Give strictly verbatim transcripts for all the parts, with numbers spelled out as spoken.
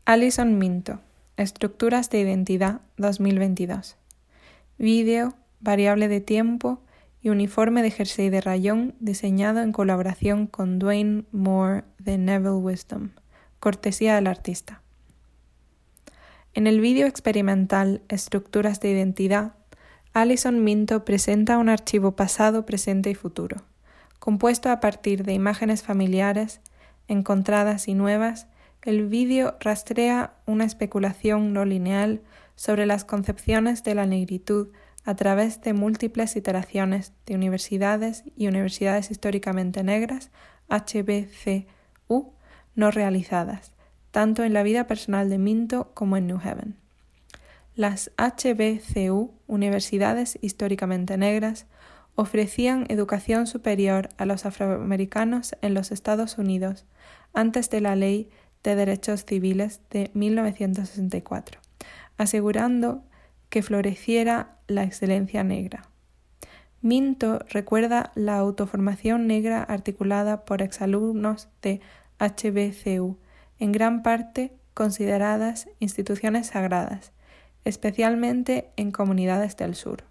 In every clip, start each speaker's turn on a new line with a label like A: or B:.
A: Alison Minto, Estructuras de Identidad dos mil veintidós. Vídeo, variable de tiempo y uniforme de jersey de rayón diseñado en colaboración con Dwayne Moore de Neville Wisdom, cortesía del artista. En el vídeo experimental Estructuras de Identidad, Alison Minto presenta un archivo pasado, presente y futuro, compuesto a partir de imágenes familiares, encontradas y nuevas. El vídeo rastrea una especulación no lineal sobre las concepciones de la negritud a través de múltiples iteraciones de universidades y universidades históricamente negras, H B C U, no realizadas, tanto en la vida personal de Minto como en New Haven. Las H B C U, universidades históricamente negras, ofrecían educación superior a los afroamericanos en los Estados Unidos antes de la Ley de Derechos Civiles de mil novecientos sesenta y cuatro, asegurando que floreciera la excelencia negra. Minto recuerda la autoformación negra articulada por exalumnos de H B C U, en gran parte consideradas instituciones sagradas, especialmente en comunidades del sur.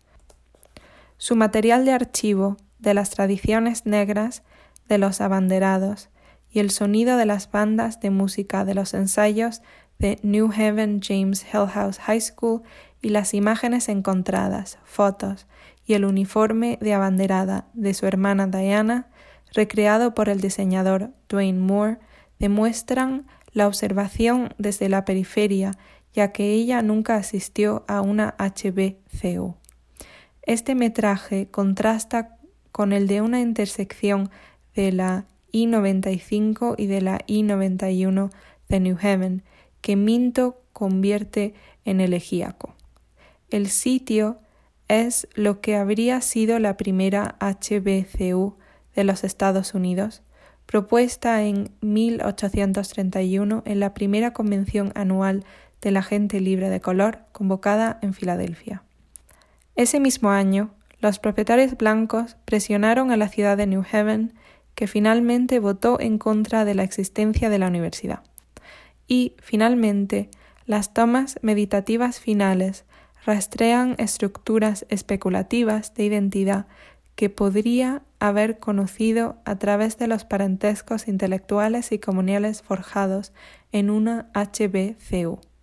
A: Su material de archivo de las tradiciones negras de los abanderados y el sonido de las bandas de música de los ensayos de New Haven James Hillhouse High School y las imágenes encontradas, fotos y el uniforme de abanderada de su hermana Diana, recreado por el diseñador Dwayne Moore, demuestran la observación desde la periferia, ya que ella nunca asistió a una H B C U. Este metraje contrasta con el de una intersección de la I noventa y cinco y de la I noventa y uno de New Haven, que Minto convierte en elegíaco. El sitio es lo que habría sido la primera H B C U de los Estados Unidos, propuesta en mil ochocientos treinta y uno en la primera convención anual de la gente libre de color, convocada en Filadelfia. Ese mismo año, los propietarios blancos presionaron a la ciudad de New Haven, que finalmente votó en contra de la existencia de la universidad. Y, finalmente, las tomas meditativas finales rastrean estructuras especulativas de identidad que podría haber conocido a través de los parentescos intelectuales y comunales forjados en una H B C U.